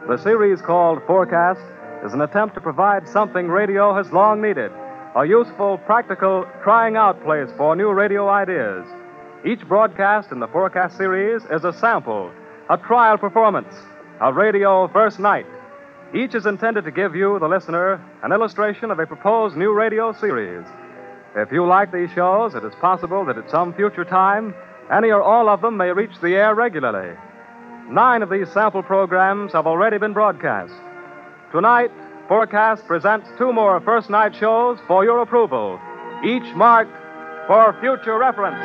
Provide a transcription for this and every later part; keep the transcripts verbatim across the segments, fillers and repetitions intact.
The series called Forecast is an attempt to provide something radio has long needed, a useful, practical, trying out place for new radio ideas. Each broadcast in the Forecast series is a sample, a trial performance, a radio first night. Each is intended to give you, the listener, an illustration of a proposed new radio series. If you like these shows, it is possible that at some future time, any or all of them may reach the air regularly. Nine of these sample programs have already been broadcast. Tonight, Forecast presents two more first night shows for your approval, each marked for future reference.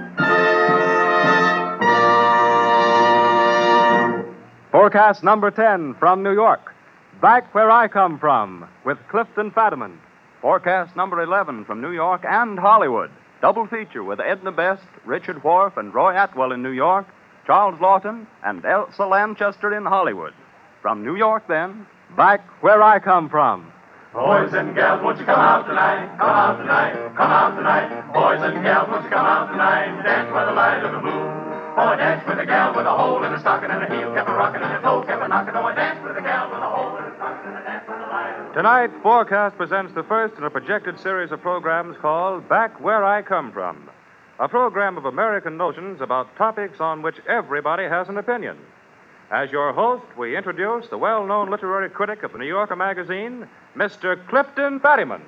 Forecast number ten from New York, Back Where I Come From, with Clifton Fadiman. Forecast number eleven from New York and Hollywood. Double feature with Edna Best, Richard Wharf, and Roy Atwell in New York, Charles Lawton, and Elsa Lanchester in Hollywood. From New York, then, Back Where I Come From. Boys and gals, won't you come out tonight? Come out tonight, come out tonight. Boys and gals, won't you come out tonight? Dance by the light of the moon. Oh, I dance with a gal with a hole in her stocking and a heel kept a rocking and a toe kept a knocking. Oh, I dance with a gal with a hole in her stocking and a dance by the light of the moon. Tonight, Forecast presents the first in a projected series of programs called Back Where I Come From, a program of American notions about topics on which everybody has an opinion. As your host, we introduce the well-known literary critic of the New Yorker magazine, Mister Clifton Fadiman.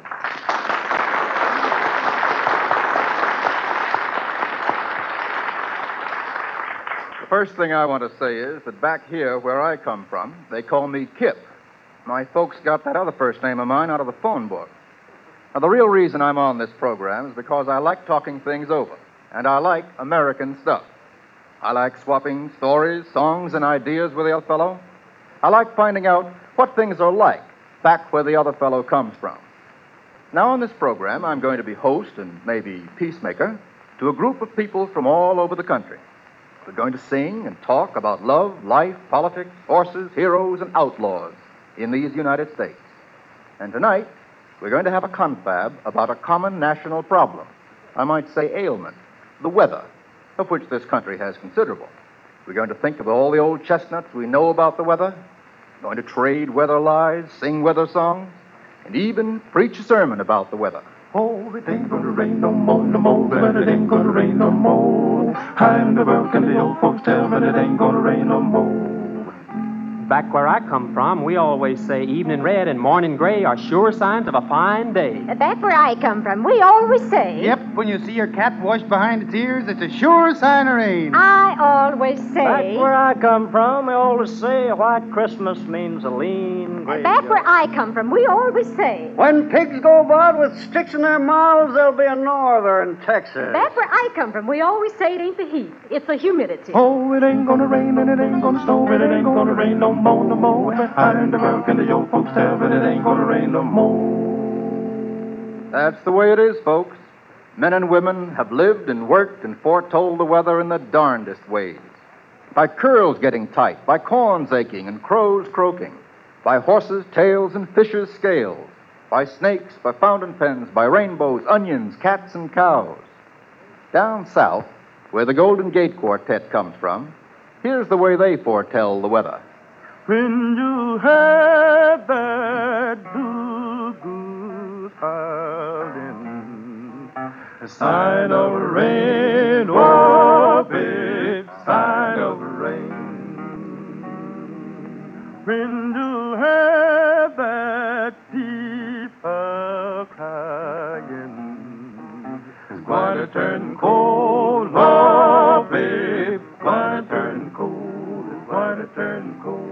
The first thing I want to say is that back here where I come from, they call me Kip. My folks got that other first name of mine out of the phone book. Now, the real reason I'm on this program is because I like talking things over, and I like American stuff. I like swapping stories, songs, and ideas with the other fellow. I like finding out what things are like back where the other fellow comes from. Now, on this program, I'm going to be host and maybe peacemaker to a group of people from all over the country. We're going to sing and talk about love, life, politics, horses, heroes, and outlaws in these United States. And tonight, we're going to have a confab about a common national problem. I might say ailment, the weather, of which this country has considerable. We're going to think of all the old chestnuts we know about the weather, going to trade weather lies, sing weather songs, and even preach a sermon about the weather. Oh, it ain't gonna rain no more, no more, but it ain't gonna rain no more. High in the world can the old folks tell, but it ain't gonna rain no more. Back where I come from, we always say evening red and morning gray are sure signs of a fine day. Back where I come from, we always say... Yep, when you see your cat washed behind its ears, it's a sure sign of rain. I always say... Back where I come from, we always say a white Christmas means a lean graveyard. Back where I come from, we always say... When pigs go about with sticks in their mouths, there'll be a norther in Texas. Back where I come from, we always say it ain't the heat, it's the humidity. Oh, it ain't gonna rain and it ain't gonna snow and it ain't gonna rain no more. more, no more. High in the world can the old folks tell, but it ain't gonna rain no more. That's the way it is, folks. Men and women have lived and worked and foretold the weather in the darndest ways. By curls getting tight, by corns aching and crows croaking, by horses' tails and fishes' scales, by snakes, by fountain pens, by rainbows, onions, cats, and cows. Down south, where the Golden Gate Quartet comes from, here's the way they foretell the weather. When you have that goo-goo howling, a sign of rain, oh, babe, sign of rain. When you have that people crying, it's going to turn cold, oh, babe, going to turn cold, it's going to turn cold.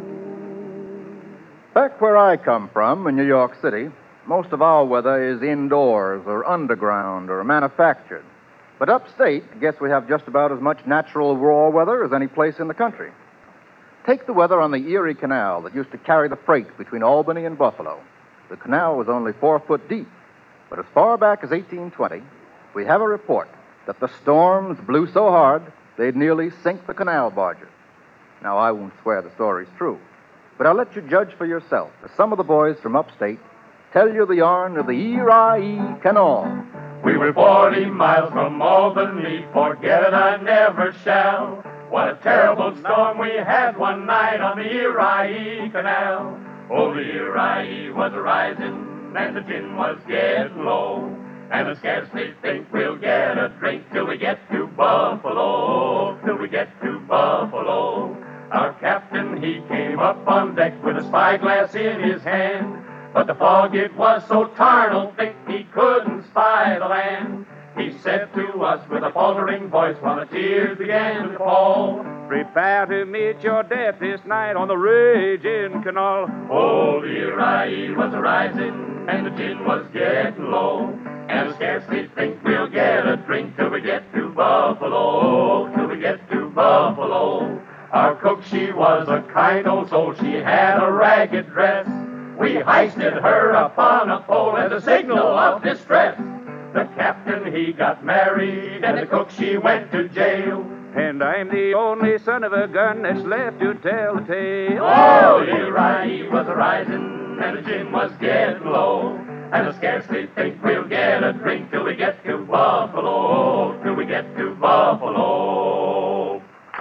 Back where I come from, in New York City, most of our weather is indoors or underground or manufactured. But upstate, I guess we have just about as much natural raw weather as any place in the country. Take the weather on the Erie Canal that used to carry the freight between Albany and Buffalo. The canal was only four foot deep. But as far back as eighteen twenty, we have a report that the storms blew so hard they'd nearly sink the canal barges. Now, I won't swear the story's true, but I'll let you judge for yourself, as some of the boys from upstate tell you the yarn of the Erie Canal. We were forty miles from Albany, forget it I never shall. What a terrible storm we had one night on the Erie Canal. Oh, the Erie was rising, and the gin was getting low. And I scarcely think we'll get a drink till we get to Buffalo, till we get to Buffalo. Our captain, he came up on deck with a spyglass in his hand. But the fog, it was so tarnal thick, he couldn't spy the land. He said to us with a faltering voice while the tears began to fall, prepare to meet your death this night on the raging canal. Oh, the Erie was rising, and the gin was getting low. And I scarcely think we'll get a drink till we get to Buffalo, till we get to Buffalo. Our cook, she was a kind old soul, she had a ragged dress. We hoisted her upon a pole as a signal of distress. The captain, he got married, and the cook, she went to jail. And I'm the only son of a gun that's left to tell the tale. Oh, the Erie was rising, and the gin was getting low. And I scarcely think we'll get a drink till we get to Buffalo, till we get to Buffalo.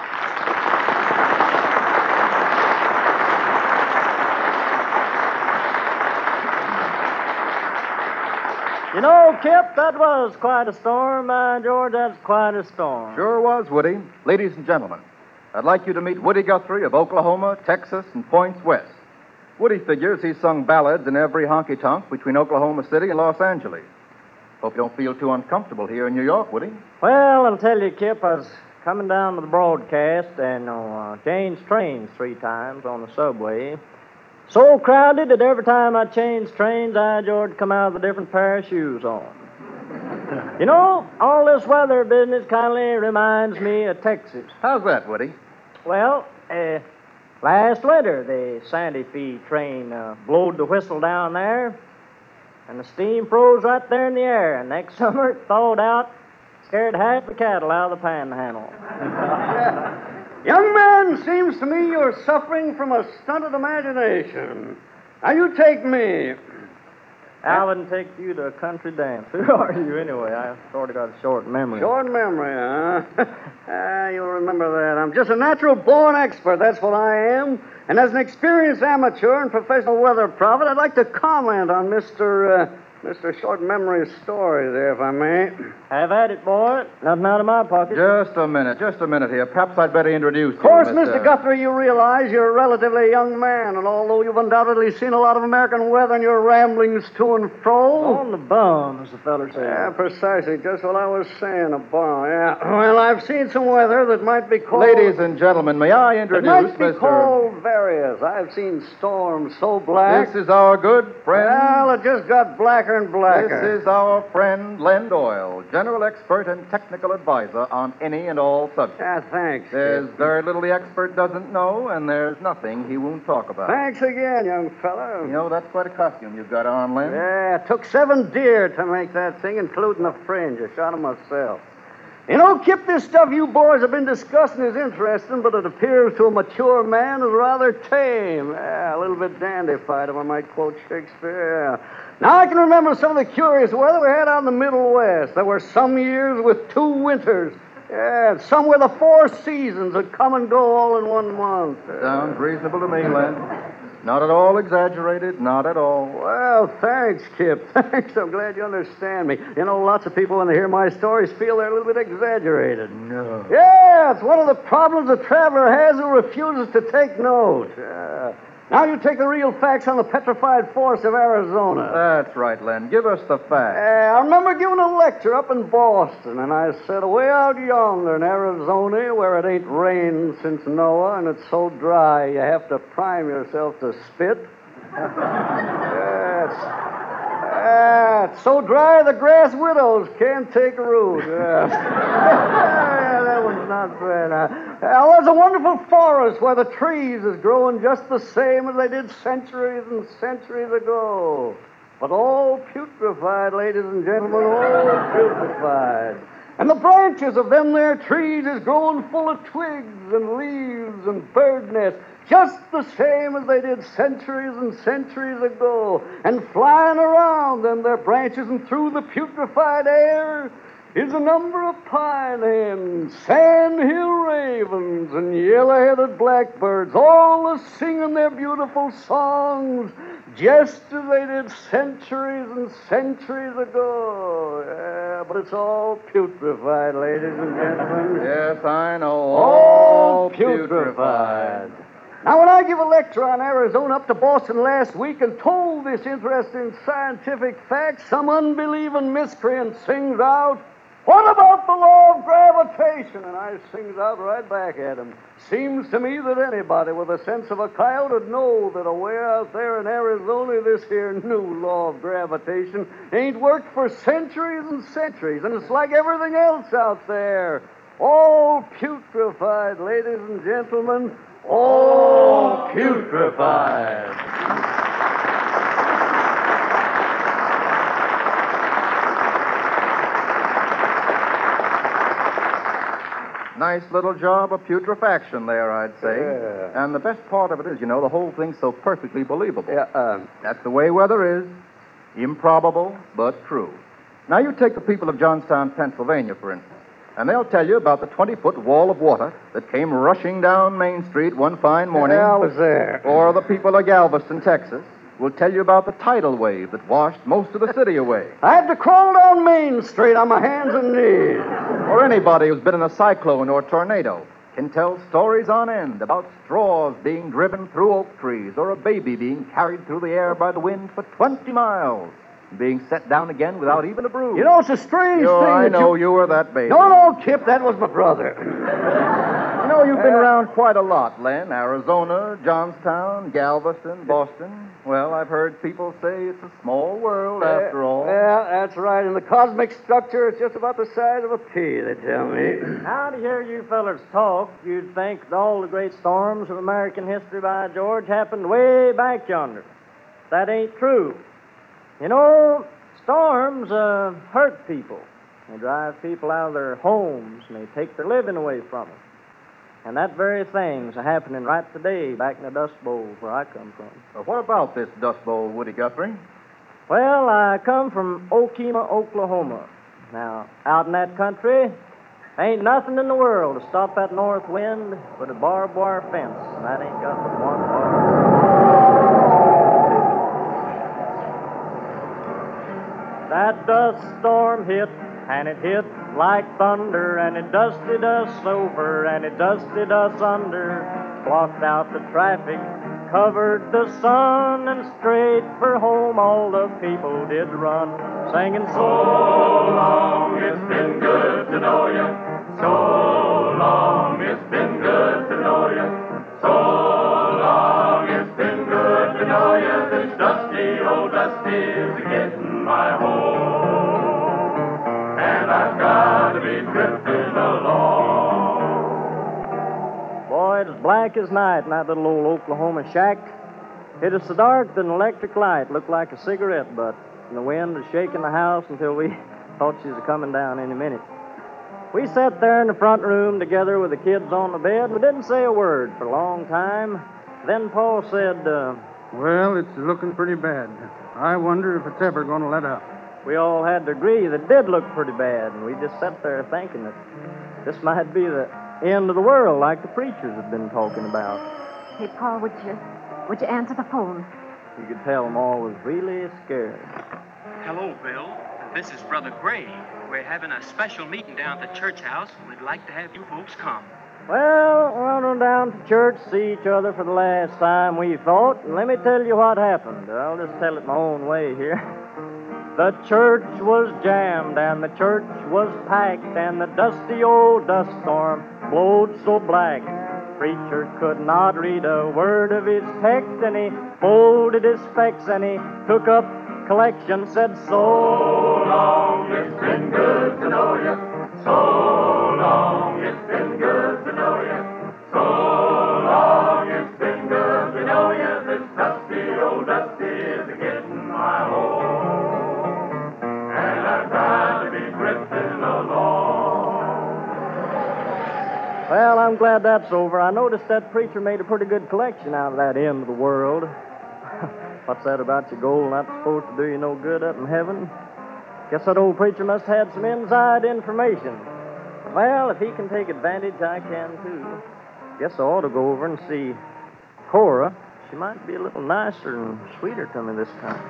You know, Kip, that was quite a storm, uh, George. That's quite a storm. Sure was, Woody. Ladies and gentlemen, I'd like you to meet Woody Guthrie of Oklahoma, Texas, and Points West. Woody figures he's sung ballads in every honky-tonk between Oklahoma City and Los Angeles. Hope you don't feel too uncomfortable here in New York, Woody. Well, I'll tell you, Kip, I was coming down to the broadcast and uh, changed trains three times on the subway. So crowded that every time I changed trains, I, George, come out with a different pair of shoes on. You know, all this weather business kindly reminds me of Texas. How's that, Woody? Well, uh, last winter, the Santa Fe train uh, blowed the whistle down there, and the steam froze right there in the air. And next summer, it thawed out, scared half the cattle out of the panhandle. Young man, seems to me you're suffering from a stunted imagination. Now, you take me. I wouldn't take you to a country dance. Who are you, anyway? I sort of got a short memory. Short memory, huh? ah, you'll remember that. I'm just a natural-born expert, that's what I am. And as an experienced amateur and professional weather prophet, I'd like to comment on Mister Uh, Mister Short Memory's story there, if I may. Have at it, boy. Nothing out of my pocket. Just a minute, just a minute here. Perhaps I'd better introduce you. Of course, to Mister Guthrie, you realize you're a relatively young man, and although you've undoubtedly seen a lot of American weather in your ramblings to and fro... On the bum, as the feller said. Yeah, precisely. Just what I was saying, a bum, yeah. Well, I've seen some weather that might be called... Ladies and gentlemen, may I introduce It might be Mister called various. I've seen storms so black... This is our good friend... Well, it just got blacker and blacker. This is our friend Len Doyle, general expert and technical advisor on any and all subjects. Ah, thanks. There's Kip. very little the expert doesn't know, and there's nothing he won't talk about. Thanks again, young fellow. You know, that's quite a costume you've got on, Len. Yeah, it took seven deer to make that thing, including the fringe. I shot 'em myself. You know, Kip, this stuff you boys have been discussing is interesting, but it appears to a mature man is rather tame. Yeah, a little bit dandified, if I might quote Shakespeare. Yeah. Now, I can remember some of the curious weather we had out in the Middle West. There were some years with two winters. Yeah, some with the four seasons that come and go all in one month. Sounds reasonable to me, Len. Not at all exaggerated, not at all. Well, thanks, Kip. Thanks. I'm glad you understand me. You know, lots of people, when they hear my stories, feel they're a little bit exaggerated. No. Yeah, it's one of the problems a traveler has who refuses to take note. Yeah. Now you take the real facts on the petrified forests of Arizona. That's right, Len. Give us the facts. Uh, I remember giving a lecture up in Boston, and I said, way out yonder in Arizona, where it ain't rained since Noah, and it's so dry you have to prime yourself to spit. yeah, it's, uh, it's so dry the grass widows can't take root. Yeah. yeah, that one's not bad. Uh, Well, there's a wonderful forest where the trees is growing just the same as they did centuries and centuries ago. But all putrefied, ladies and gentlemen, all putrefied. And the branches of them there trees is growing full of twigs and leaves and bird nests, just the same as they did centuries and centuries ago. And flying around them their branches and through the putrefied air, is a number of pine hens, sandhill ravens, and yellow-headed blackbirds, all a-singing their beautiful songs just as they did centuries and centuries ago. Yeah, but it's all putrefied, ladies and gentlemen. Yes, I know. All putrefied. Now, when I give a lecture on Arizona up to Boston last week and told this interesting scientific fact, some unbelieving miscreant sings out, "What about the law of gravitation?" And I sings out right back at him. Seems to me that anybody with a sense of a coyote would know that away out there in Arizona, this here new law of gravitation ain't worked for centuries and centuries, and it's like everything else out there. All putrefied, ladies and gentlemen. All putrefied. Nice little job of putrefaction there, I'd say. Yeah. And the best part of it is, you know, the whole thing's so perfectly believable. Yeah, uh, That's the way weather is. Improbable, but true. Now, you take the people of Johnstown, Pennsylvania, for instance, and they'll tell you about the twenty-foot wall of water that came rushing down Main Street one fine morning. Yeah, I was there. Or the people of Galveston, Texas, will tell you about the tidal wave that washed most of the city away. I had to crawl down Main Street on my hands and knees. Or anybody who's been in a cyclone or tornado can tell stories on end about straws being driven through oak trees or a baby being carried through the air by the wind for twenty miles and being set down again without even a bruise. You know, it's a strange Oh, thing. I that know you... you were that baby. No, no, Kip, that was my brother. You know, you've been around quite a lot, Len. Arizona, Johnstown, Galveston, Boston. Well, I've heard people say it's a small world after all. Yeah, that's right. And the cosmic structure is just about the size of a pea, they tell me. Now, to hear you fellas talk, you'd think that all the great storms of American history, by George, happened way back yonder. That ain't true. You know, storms uh, hurt people. They drive people out of their homes, and they take their living away from them. And that very thing's happening right today back in the Dust Bowl where I come from. Well, what about this Dust Bowl, Woody Guthrie? Well, I come from Okemah, Oklahoma. Now, out in that country, ain't nothing in the world to stop that north wind but a barbed wire fence, and that ain't got but one bar. That dust storm hit, and it hit like thunder, and it dusted us over, and it dusted us under, blocked out the traffic, covered the sun, and straight for home all the people did run, singing, so long, it's been good to know you. So long, it's been good to know you. So long, it's been good to know you. This dusty old dusty is getting my home, and I've got to be drifting along. Boy, it's black as night in that little old Oklahoma shack. It is so dark that an electric light looked like a cigarette butt, and the wind is shaking the house until we thought she was coming down any minute. We sat there in the front room together with the kids on the bed. We didn't say a word for a long time. Then Paul said, uh, Well, it's looking pretty bad. I wonder if it's ever going to let up. We all had to agree that it did look pretty bad, and we just sat there thinking that this might be the end of the world like the preachers have been talking about. Hey, Paul, would you, would you answer the phone? You could tell them all was really scared. Hello, Bill. This is Brother Gray. We're having a special meeting down at the church house. We'd like to have you folks come. Well, we're on down to church, see each other for the last time, we thought. And let me tell you what happened. I'll just tell it my own way here. The church was jammed, and the church was packed, and the dusty old dust storm blowed so black. Preacher could not read a word of his text, and he folded his specs, and he took up collection, said, so long, it's been good to know you. So long, it's been good to know you. So long, it's been good to know you. This dusty old dusty is getting my home, and I've got to be drifting along. Well, I'm glad that's over. I noticed that preacher made a pretty good collection out of that end of the world. What's that about your gold not supposed to do you no good up in heaven? Guess that old preacher must have had some inside information. Well, if he can take advantage, I can too. Guess I ought to go over and see Cora. She might be a little nicer and sweeter to me this time.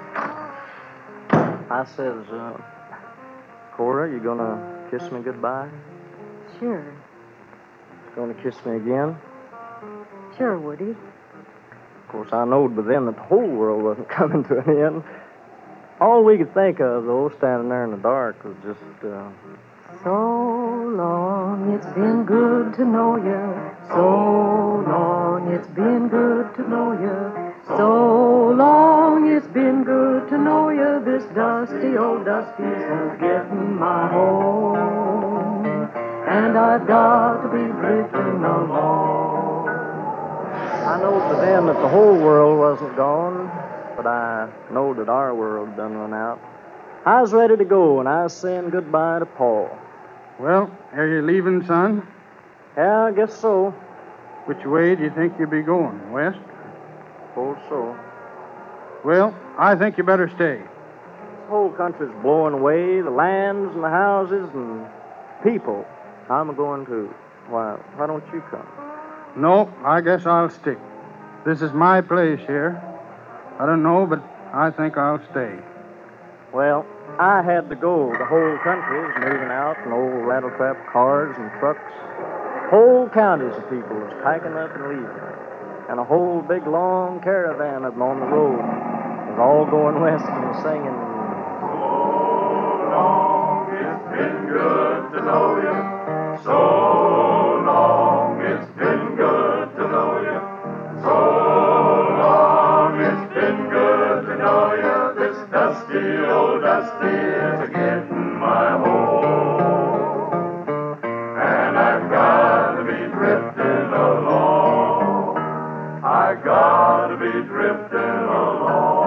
I says, uh, Cora, you gonna kiss me goodbye? Sure. Gonna kiss me again? Sure, Woody. Of course, I knowed by then that the whole world wasn't coming to an end. All we could think of, though, standing there in the dark, was just, uh... So long, it's been good to know you. So long, it's been good to know you. So long, it's been good to know you. This dusty old dust piece is getting my home. And I've got to be drifting along. I knowed by then that the whole world wasn't gone, but I know that our world done run out. I was ready to go, and I was saying goodbye to Paul. Well, are you leaving, son? Yeah, I guess so. Which way do you think you'll be going? West? Suppose so. Well, I think you better stay. This whole country's blowing away, the lands and the houses and people. I'm going to. Why, why don't you come? No, I guess I'll stick. This is my place here. I don't know, but I think I'll stay. Well, I had to go. The whole country is moving out in old rattletrap cars and trucks. Whole counties of people is packing up and leaving. And a whole big long caravan of them on the road is all going west and singing. So long, it's been good to know you. So long, it's been good to know you. So long, it's been good to know you. This dusty old dusty is a-getting my home. And I've got to be drifting along. I got to be drifting along.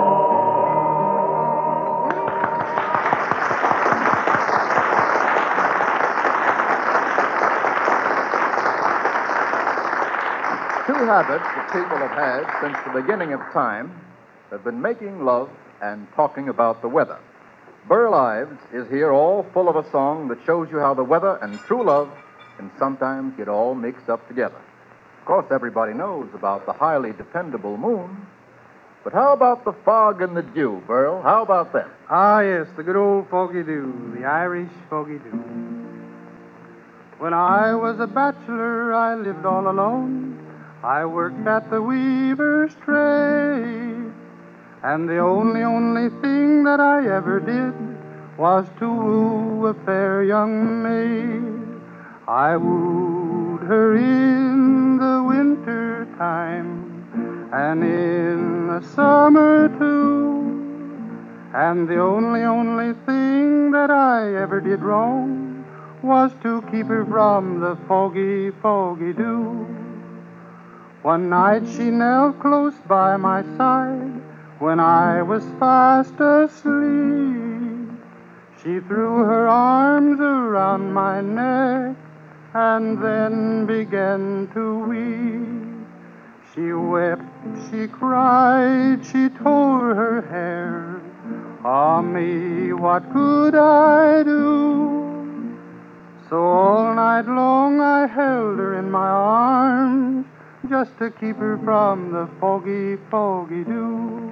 Two habits that people have had since the beginning of time have been making love and talking about the weather. Burl Ives is here all full of a song that shows you how the weather and true love can sometimes get all mixed up together. Of course, everybody knows about the highly dependable moon. But how about the fog and the dew, Burl? How about them? Ah, yes, the good old foggy dew, the Irish foggy dew. When I was a bachelor, I lived all alone. I worked at the weaver's trade. And the only, only thing that I ever did was to woo a fair young maid. I wooed her in the winter time and in the summer too. And the only, only thing that I ever did wrong was to keep her from the foggy, foggy dew. One night she knelt close by my side when I was fast asleep. She threw her arms around my neck and then began to weep. She wept, she cried, she tore her hair. Ah, me, what could I do? So all night long I held her in my arms just to keep her from the foggy, foggy dew.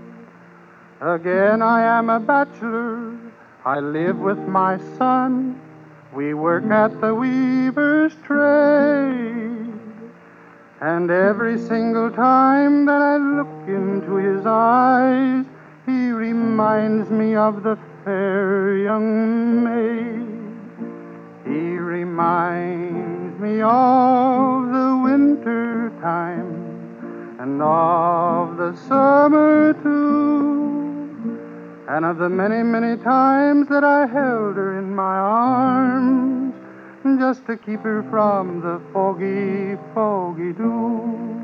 Again I am a bachelor, I live with my son. We work at the weaver's trade. And every single time that I look into his eyes, he reminds me of the fair young maid. He reminds me of the winter time and of the summer too, and of the many, many times that I held her in my arms just to keep her from the foggy, foggy dew.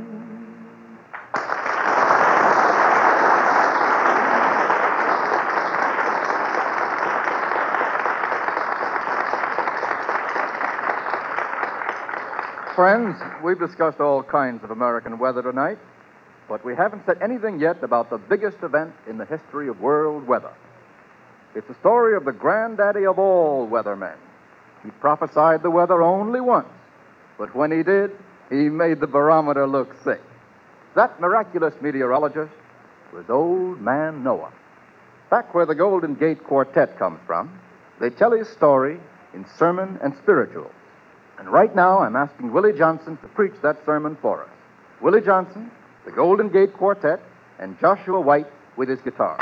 Friends, we've discussed all kinds of American weather tonight, but we haven't said anything yet about the biggest event in the history of world weather. It's the story of the granddaddy of all weathermen. He prophesied the weather only once, but when he did, he made the barometer look sick. That miraculous meteorologist was Old Man Noah. Back where the Golden Gate Quartet comes from, they tell his story in sermon and spiritual. And right now, I'm asking Willie Johnson to preach that sermon for us. Willie Johnson, the Golden Gate Quartet, and Joshua White with his guitar.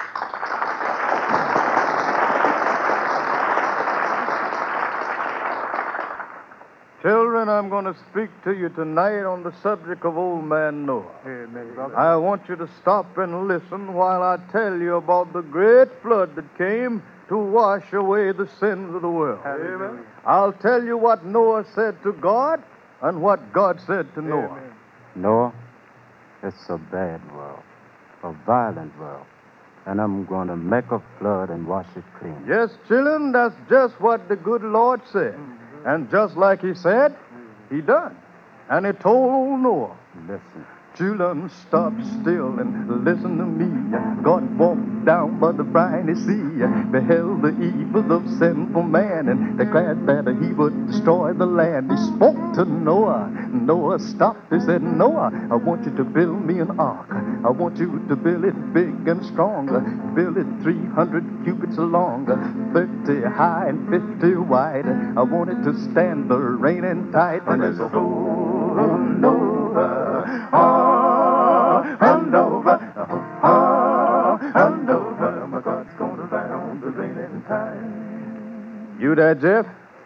Children, I'm going to speak to you tonight on the subject of Old Man Noah. Amen, brother. I want you to stop and listen while I tell you about the great flood that came to wash away the sins of the world. Amen. I'll tell you what Noah said to God and what God said to Noah. Amen. Noah, it's a bad world, a violent world, and I'm going to make a flood and wash it clean. Yes, children, that's just what the good Lord said. Mm-hmm. And just like he said, he done. And he told old Noah, Listen. children, stop still and listen to me. God walked down by the briny sea, beheld the evils of sinful man, and declared that he would destroy the land. He spoke to Noah. Noah stopped. He said, Noah, I want you to build me an ark. I want you to build it big and strong. Build it three hundred cubits long, thirty high and fifty wide. I want it to stand the rain and tide. And there's a whole Noah, ah, and over, ah, and over. My God's gonna ride on the rain and tide. You there, Jeff?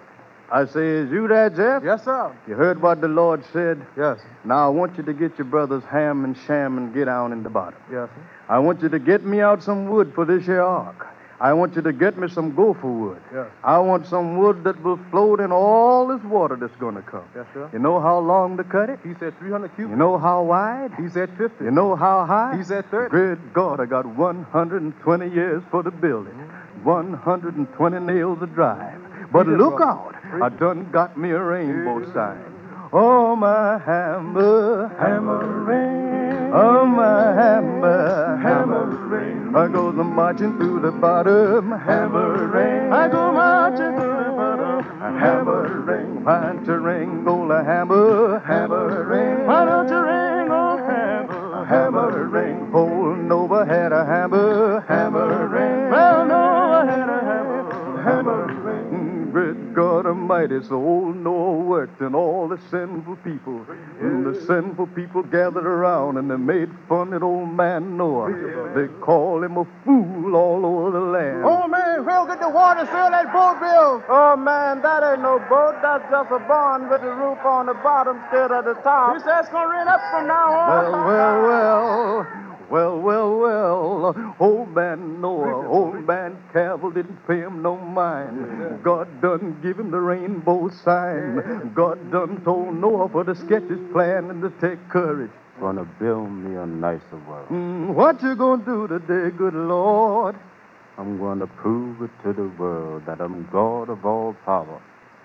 I say, is you there, Jeff? Yes, sir. You heard what the Lord said? Yes. Now I want you to get your brothers Ham and Sham and get down in the bottom. Yes, sir. I want you to get me out some wood for this here ark. I want you to get me some gopher wood. Yes. I want some wood that will float in all this water that's going to come. Yes, sir. You know how long to cut it? He said three hundred cubits. You know how wide? He said fifty. You know how high? He said thirty. Good God, I got one hundred twenty years for the building. one hundred twenty nails to drive. But Preach it, look brother. out, Preach I it. done got me a rainbow sign. Oh, my hammer, hammering. Oh, my hammer, hammering. I go the marching through the bottom, hammering. I go marching through the bottom, hammering. Why don't you ring, old hammer, hammering? Why don't you ring, old hammer, hammering? Old Nova had a hammer, hammering. Well, Nova had a hammer, hammering. Great God Almighty, so old Noah worked, and all the sinful people, and the sinful people gathered around, and they made fun of old man Noah. They called him a fool all over the land. Oh, man, we'll get the water, fill that boat, Bill. Oh, man, that ain't no boat. That's just a barn with the roof on the bottom instead of the top. He said it's going to rain up from now on. Well, well, well. Well, well, well, old man Noah, old man Cavill didn't pay him no mind. God done give him the rainbow sign. God done told Noah for to sketch his plan and to take courage. Gonna build me a nicer world. Mm, what you gonna do today, good Lord? I'm gonna prove it to the world that I'm God of all power.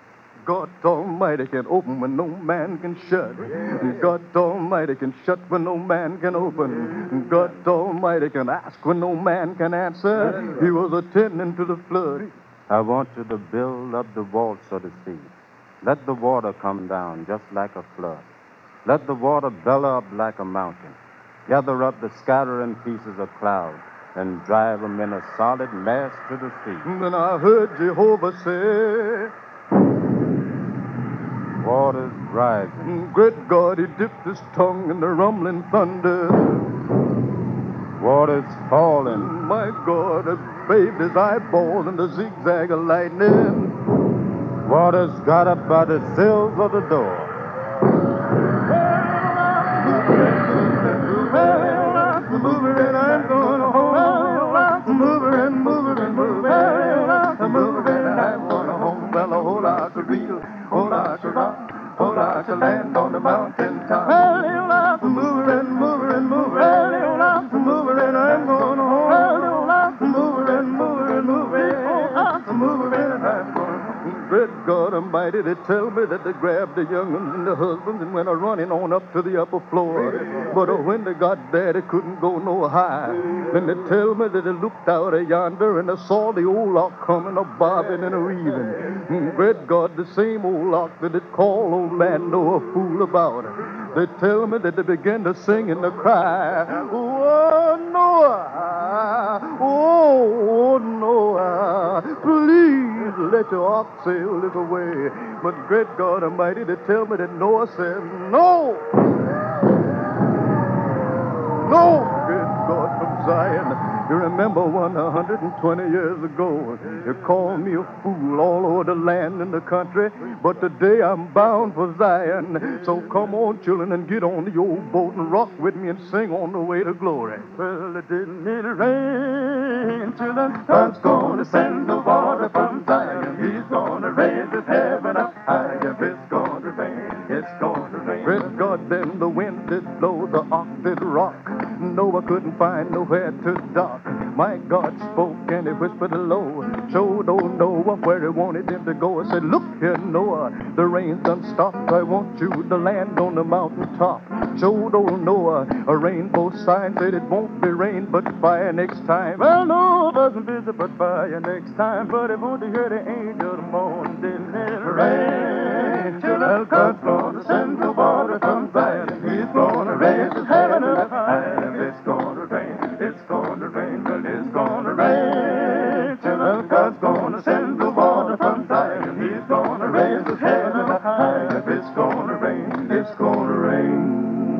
God Almighty can open when no man can shut. God Almighty can shut when no man can open. God Almighty can ask when no man can answer. He was attending to the flood. I want you to build up the vaults of the sea. Let the water come down just like a flood. Let the water bellow up like a mountain. Gather up the scattering pieces of cloud and drive them in a solid mass to the sea. Then I heard Jehovah say, Water's rising. Great God, he dipped his tongue in the rumbling thunder. Water's falling. My God, it bathed his eyeballs in the zigzag of lightning. Water's got up by the sills of the door. Moving and I'm going home. Moving and moving and moving. Moving and I'm going home. Well, a whole lot of real, whole lot of rock, whole lot of land on the mountain top. Moving and moving and moving. Moving and I'm going home. Moving and moving and moving. Moving and I'm going home. Good God Almighty, they tell me that they grabbed the young ones and the husbands and went a running on up to the upper floor. But uh, when they got there, they couldn't go no higher. Then they tell me that they looked out of yonder and they saw the old lock coming a bobbing and a weaving. Mm, great God, the same old lock that it called old man Noah a fool about. They tell me that they began to sing and to cry. Oh, Noah! Oh, Noah! Please let your ark sail this away. But great God Almighty, they tell me that Noah said, no! No! Great God from Zion. You remember one hundred twenty years ago, you called me a fool all over the land and the country, but today I'm bound for Zion. So come on, children, and get on the old boat and rock with me and sing on the way to glory. Well, it didn't need rain, children. God's gonna send the water from Zion. He's gonna raise his heaven up high. If it's gonna rain, it's gonna rain. Great God, then the wind did blow, the ark did rock. Noah couldn't find nowhere to dock. My God spoke and he whispered low, showed old Noah where he wanted him to go. I said, look here, Noah, the rain's done stopped. I want you to land on the mountain top. Showed old Noah a rainbow sign, said it won't be rain but fire next time. Well, Noah wasn't busy but fire next time, but he wanted to hear the angel moan. Didn't it rain? Till God's gonna send the water from Zion. He's gonna raise his heaven up high. It's gonna rain, it's gonna rain, well, it's gonna rain. Till God's gonna send the water from Zion. He's gonna raise his heaven up high. If it's gonna rain, it's gonna rain.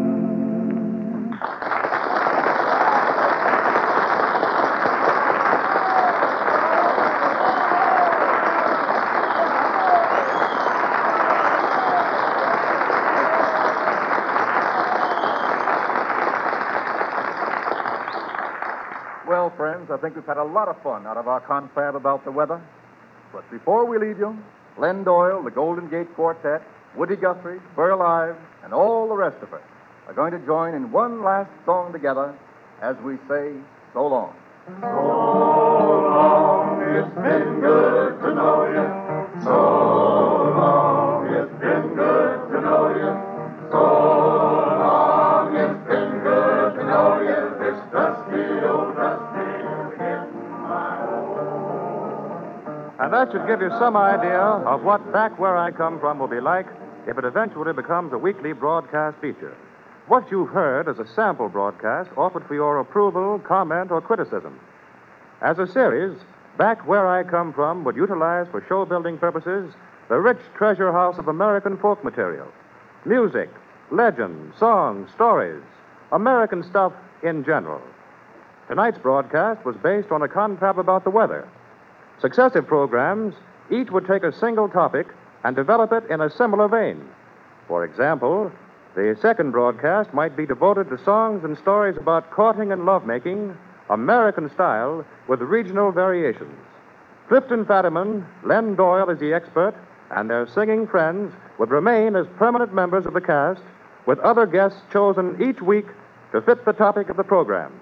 Well, friends, I think we've had a lot of fun out of our confab about the weather. But before we leave you, Len Doyle, the Golden Gate Quartet, Woody Guthrie, Burl Ives, and all the rest of us are going to join in one last song together as we say so long. So long, it's been good to know you. So long, it's been good to know you. So long, it's been good to know you. This dusty old dusty in my home. And that should give you some idea of what Back Where I Come From will be like if it eventually becomes a weekly broadcast feature. What you've heard is a sample broadcast offered for your approval, comment, or criticism. As a series, Back Where I Come From would utilize for show-building purposes the rich treasure house of American folk material. Music, legends, songs, stories, American stuff in general. Tonight's broadcast was based on a confab about the weather. Successive programs each would take a single topic and develop it in a similar vein. For example, the second broadcast might be devoted to songs and stories about courting and lovemaking, American style, with regional variations. Clifton Fadiman, Len Doyle as the expert, and their singing friends would remain as permanent members of the cast, with other guests chosen each week to fit the topic of the program.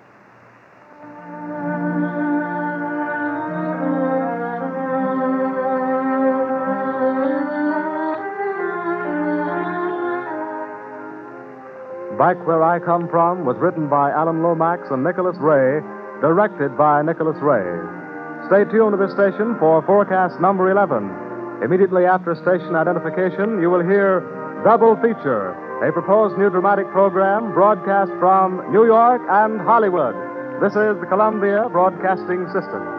Back Where I Come From was written by Alan Lomax and Nicholas Ray, directed by Nicholas Ray. Stay tuned to this station for forecast number eleven. Immediately after station identification, you will hear Double Feature, a proposed new dramatic program broadcast from New York and Hollywood. This is the Columbia Broadcasting System.